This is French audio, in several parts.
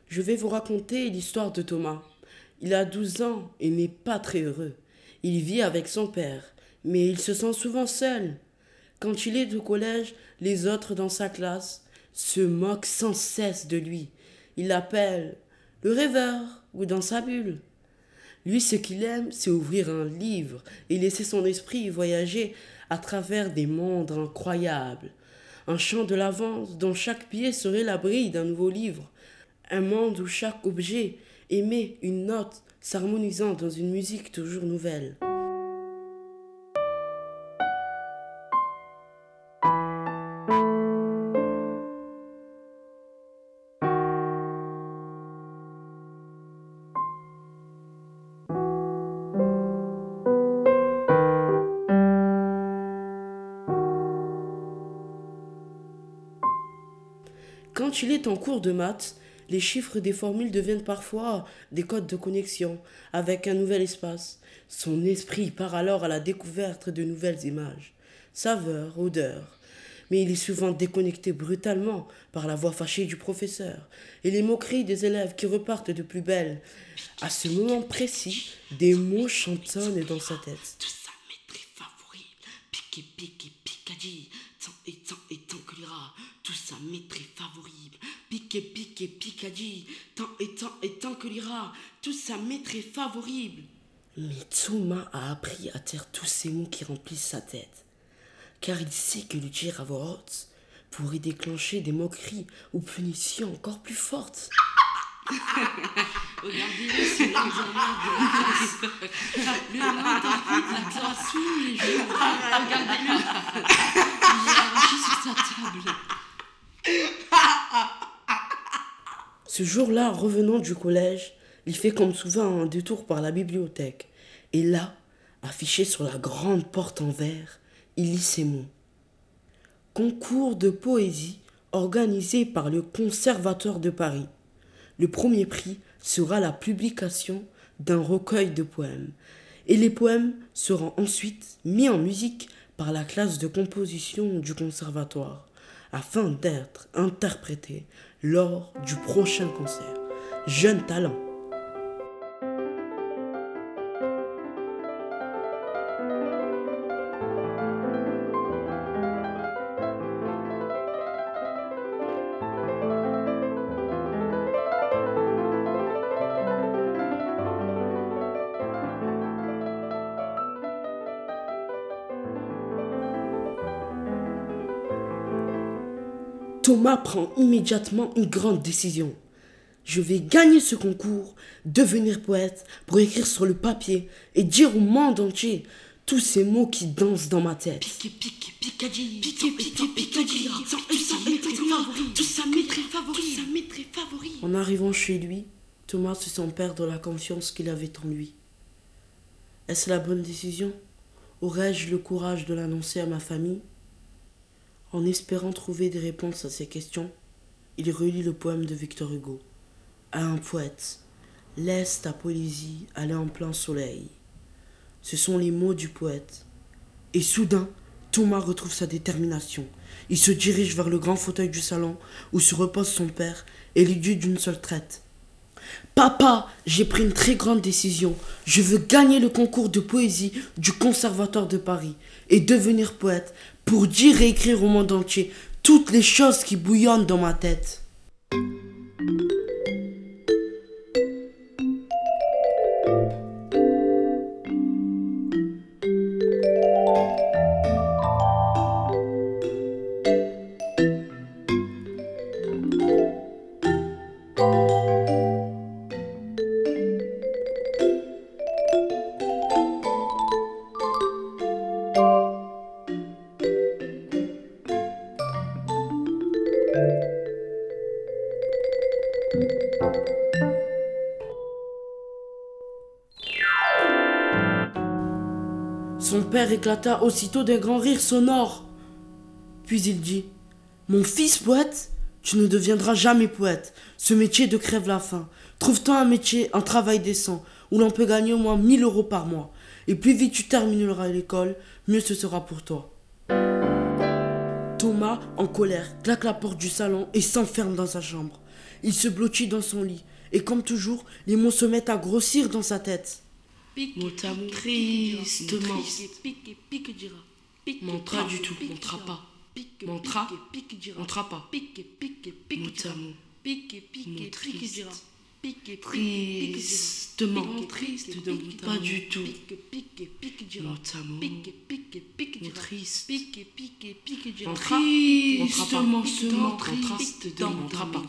Je vais vous raconter l'histoire de Thomas. Il a 12 ans et n'est pas très heureux. Il vit avec son père, mais il se sent souvent seul. Quand il est au collège, les autres dans sa classe se moquent sans cesse de lui. Ils l'appellent le rêveur ou dans sa bulle. Lui, ce qu'il aime, c'est ouvrir un livre et laisser son esprit voyager à travers des mondes incroyables. Un champ de l'avance dont chaque pied serait l'abri d'un nouveau livre. Un monde où chaque objet émet une note s'harmonisant dans une musique toujours nouvelle. Quand il est en cours de maths, les chiffres des formules deviennent parfois des codes de connexion avec un nouvel espace. Son esprit part alors à la découverte de nouvelles images, saveurs, odeurs. Mais il est souvent déconnecté brutalement par la voix fâchée du professeur et les moqueries des élèves qui repartent de plus belle. À ce moment précis, des mots chantonnent dans sa tête. Tout ça m'est très favori. Piqué, picadie. Tant que l'ira. Tout ça m'est très favori. Piqué, picadie. Tant que l'ira. Tout ça m'est très favori. Mais Thomas a appris à taire tous ces mots qui remplissent sa tête, car il sait que le dire à voix haute pourrait déclencher des moqueries ou punitions encore plus fortes. Regardez-le, c'est l'examen de la classe. Le interprète la classe tous les jours. Regardez-le. Il est arraché sur sa table. Ce jour-là, revenant du collège, il fait comme souvent un détour par la bibliothèque. Et là, affiché sur la grande porte en verre, il lit ces mots. Concours de poésie organisé par le Conservatoire de Paris. Le premier prix sera la publication d'un recueil de poèmes. Et les poèmes seront ensuite mis en musique par la classe de composition du conservatoire, afin d'être interprétés lors du prochain concert. Jeune talent. Thomas prend immédiatement une grande décision. Je vais gagner ce concours, devenir poète pour écrire sur le papier et dire au monde entier tous ces mots qui dansent dans ma tête. Picadie. Picadie. Tout ça m'est très favori. En arrivant chez lui, Thomas se sent perdre la confiance qu'il avait en lui. Est-ce la bonne décision? Aurais-je le courage de l'annoncer à ma famille? En espérant trouver des réponses à ces questions, il relit le poème de Victor Hugo. À un poète, laisse ta poésie aller en plein soleil. Ce sont les mots du poète. Et soudain, Thomas retrouve sa détermination. Il se dirige vers le grand fauteuil du salon où se repose son père et lui dit d'une seule traite. Papa, j'ai pris une très grande décision. Je veux gagner le concours de poésie du Conservatoire de Paris et devenir poète pour dire et écrire au monde entier toutes les choses qui bouillonnent dans ma tête. Son père éclata aussitôt d'un grand rire sonore. Puis il dit « Mon fils poète, tu ne deviendras jamais poète. Ce métier te crève la faim. Trouve-toi un métier, un travail décent, où l'on peut gagner au moins 1 000 € par mois. Et plus vite tu termineras l'école, mieux ce sera pour toi. » Thomas, en colère, claque la porte du salon et s'enferme dans sa chambre. Il se blottit dans son lit, et comme toujours, les mots se mettent à grossir dans sa tête. Mot amour, tristement. Montra du tout, montra pas. Montra, montra pas. Mot amour, mot triste. Tristement, pas du tout. Mot amour, mot triste. Tristement, contraste de montra pas.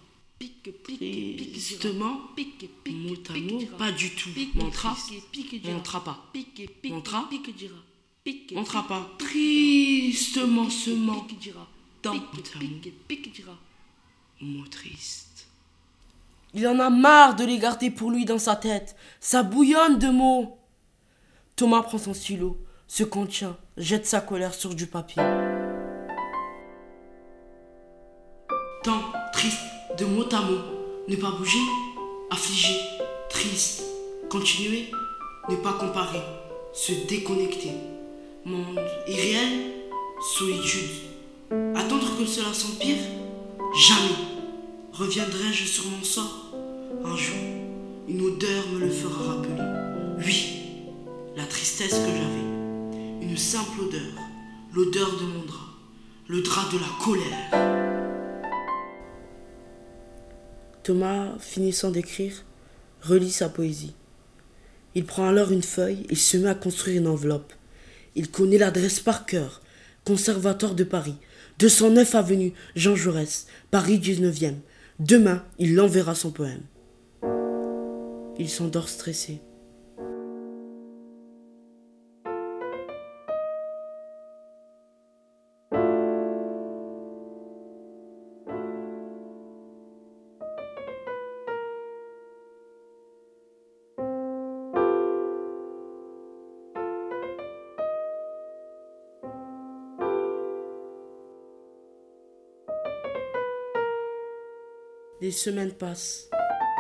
Tristement, mot amour, pas du tout. Montra, montra pas. Montra, montra pas. Tristement, seulement dans mot amour, mot triste. Il en a marre de les garder pour lui dans sa tête. Ça bouillonne de mots. Thomas prend son stylo, se contient, jette sa colère sur du papier. Tant triste de mot à mot, ne pas bouger, affligé, triste, continuer, ne pas comparer, se déconnecter. Monde irréel, solitude. Attendre que cela s'empire, jamais. Reviendrai-je sur mon sort? Un jour, une odeur me le fera rappeler. Oui, la tristesse que j'avais. Une simple odeur, l'odeur de mon drap, le drap de la colère. Thomas, finissant d'écrire, relit sa poésie. Il prend alors une feuille et se met à construire une enveloppe. Il connaît l'adresse par cœur. Conservatoire de Paris, 209 avenue Jean Jaurès, Paris 19e. Demain, il l'enverra son poème. Il s'endort stressé. Les semaines passent.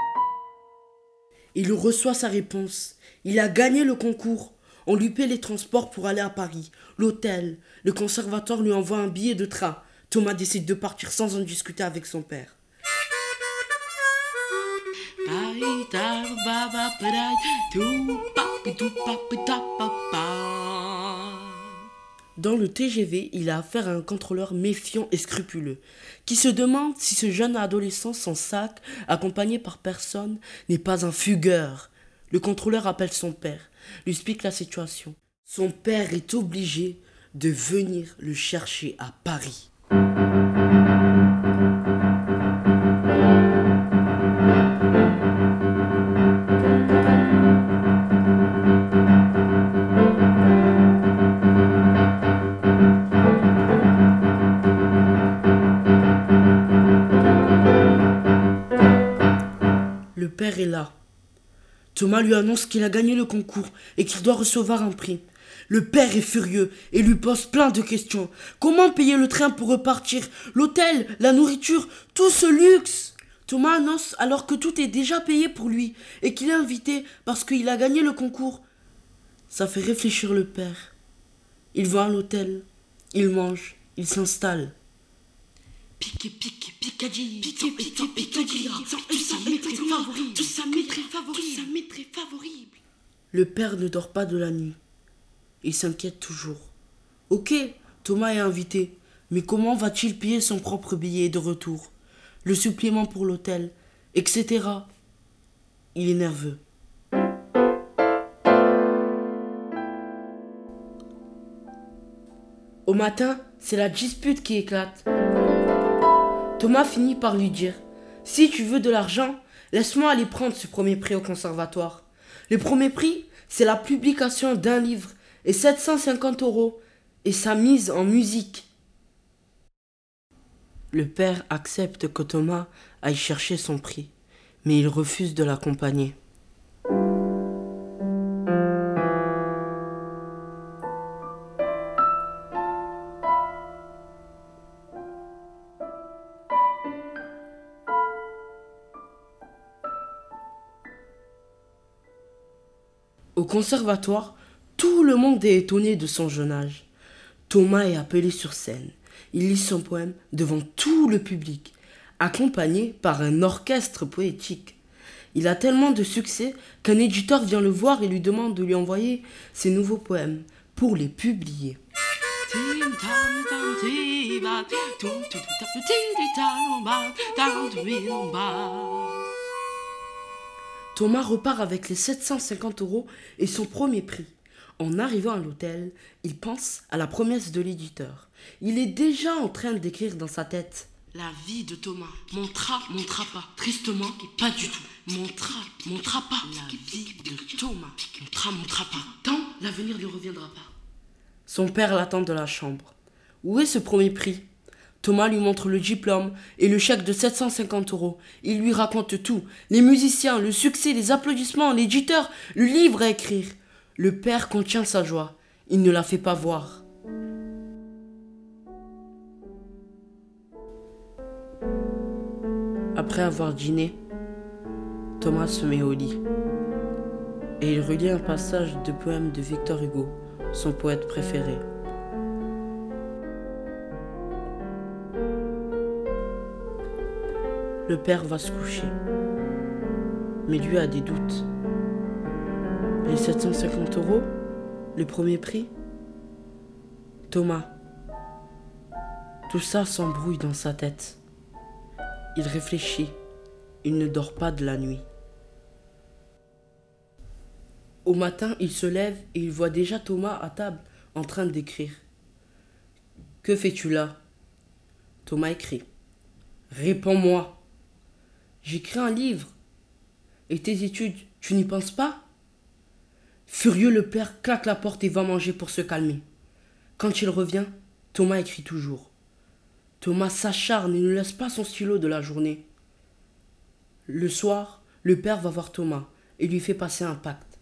Il reçoit sa réponse. Il a gagné le concours. On lui paie les transports pour aller à Paris. L'hôtel. Le conservatoire lui envoie un billet de train. Thomas décide de partir sans en discuter avec son père. Dans le TGV, il a affaire à un contrôleur méfiant et scrupuleux, qui se demande si ce jeune adolescent sans sac, accompagné par personne, n'est pas un fugueur. Le contrôleur appelle son père, lui explique la situation. Son père est obligé de venir le chercher à Paris. Le père est là. Thomas lui annonce qu'il a gagné le concours et qu'il doit recevoir un prix. Le père est furieux et lui pose plein de questions. Comment payer le train pour repartir? L'hôtel, la nourriture, tout ce luxe? Thomas annonce alors que tout est déjà payé pour lui et qu'il est invité parce qu'il a gagné le concours. Ça fait réfléchir le père. Il va à l'hôtel, il mange, il s'installe. Picadie, Picadie, tout ça m'est très favorable, tout ça m'est très favorable. Le père ne dort pas de la nuit. Il s'inquiète toujours. Ok, Thomas est invité, mais comment va-t-il payer son propre billet de retour, le supplément pour l'hôtel, etc. Il est nerveux. Au matin, c'est la dispute qui éclate. Thomas finit par lui dire « Si tu veux de l'argent, laisse-moi aller prendre ce premier prix au conservatoire. Le premier prix, c'est la publication d'un livre et 750 € et sa mise en musique. » Le père accepte que Thomas aille chercher son prix, mais il refuse de l'accompagner. Au conservatoire, tout le monde est étonné de son jeune âge. Thomas est appelé sur scène. Il lit son poème devant tout le public. accompagné par un orchestre poétique. Il a tellement de succès qu'un éditeur vient le voir et lui demande de lui envoyer ses nouveaux poèmes pour les publier. Thomas repart avec les 750 € et son premier prix. En arrivant à l'hôtel, il pense à la promesse de l'éditeur. Il est déjà en train d'écrire dans sa tête. La vie de Thomas montera pas. Tristement, et pas du tout. Montera pas. La vie de Thomas montera pas. Tant l'avenir ne reviendra pas. Son père l'attend de la chambre. Où est ce premier prix ? Thomas lui montre le diplôme et le chèque de 750 €. Il lui raconte tout. Les musiciens, le succès, les applaudissements, l'éditeur, le livre à écrire. Le père contient sa joie. Il ne la fait pas voir. Après avoir dîné, Thomas se met au lit et il relit un passage de poème de Victor Hugo, son poète préféré. Le père va se coucher, mais lui a des doutes. Les 750 €, le premier prix ? Thomas. Tout ça s'embrouille dans sa tête. Il réfléchit. Il ne dort pas de la nuit. Au matin, il se lève et il voit déjà Thomas à table en train d'écrire. « Que fais-tu là ?» Thomas écrit. « Réponds-moi. » « J'écris un livre. Et tes études, tu n'y penses pas ?» Furieux, le père claque la porte et va manger pour se calmer. Quand il revient, Thomas écrit toujours. Thomas s'acharne et ne laisse pas son stylo de la journée. Le soir, le père va voir Thomas et lui fait passer un pacte.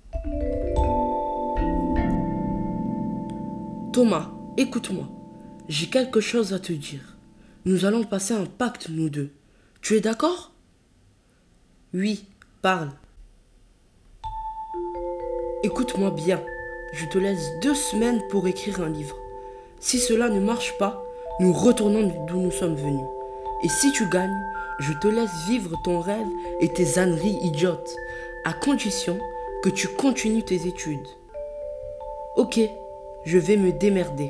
« Thomas, écoute-moi. J'ai quelque chose à te dire. Nous allons passer un pacte, nous deux. Tu es d'accord ? » « Oui, parle. » « Écoute-moi bien. Je te laisse 2 semaines pour écrire un livre. Si cela ne marche pas, nous retournons d'où nous sommes venus. Et si tu gagnes, je te laisse vivre ton rêve et tes âneries idiotes, à condition que tu continues tes études. Ok, je vais me démerder.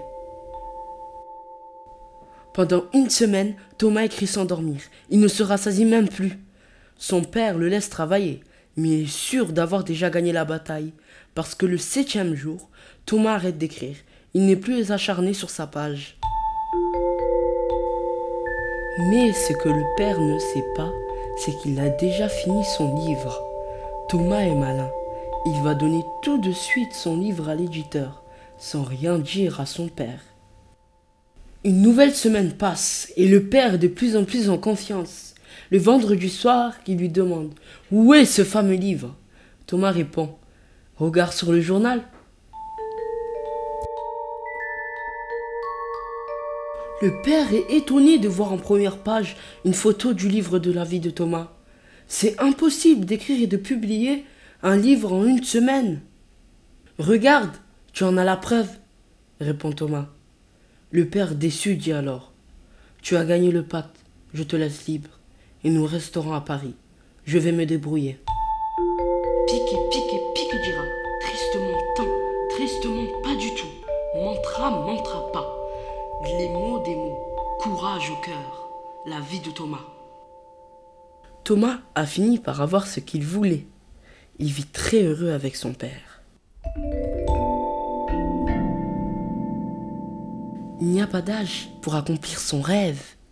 Pendant 1 semaine, Thomas écrit sans dormir. Il ne se rassasie même plus. Son père le laisse travailler, mais il est sûr d'avoir déjà gagné la bataille, parce que le 7e jour, Thomas arrête d'écrire. Il n'est plus acharné sur sa page. Mais ce que le père ne sait pas, c'est qu'il a déjà fini son livre. Thomas est malin. Il va donner tout de suite son livre à l'éditeur, sans rien dire à son père. Une nouvelle semaine passe et le père est de plus en plus en confiance. Le vendredi soir, il lui demande « Où est ce fameux livre ?» Thomas répond « Regarde sur le journal. » Le père est étonné de voir en première page une photo du livre de la vie de Thomas. C'est impossible d'écrire et de publier un livre en 1 semaine. « Regarde, tu en as la preuve, » répond Thomas. Le père déçu dit alors « Tu as gagné le pacte, je te laisse libre. Et nous resterons à Paris. Je vais me débrouiller. » Pique dira. Tristement tant, tristement pas du tout. Mentera pas. Les mots des mots, courage au cœur. La vie de Thomas. Thomas a fini par avoir ce qu'il voulait. Il vit très heureux avec son père. Il n'y a pas d'âge pour accomplir son rêve.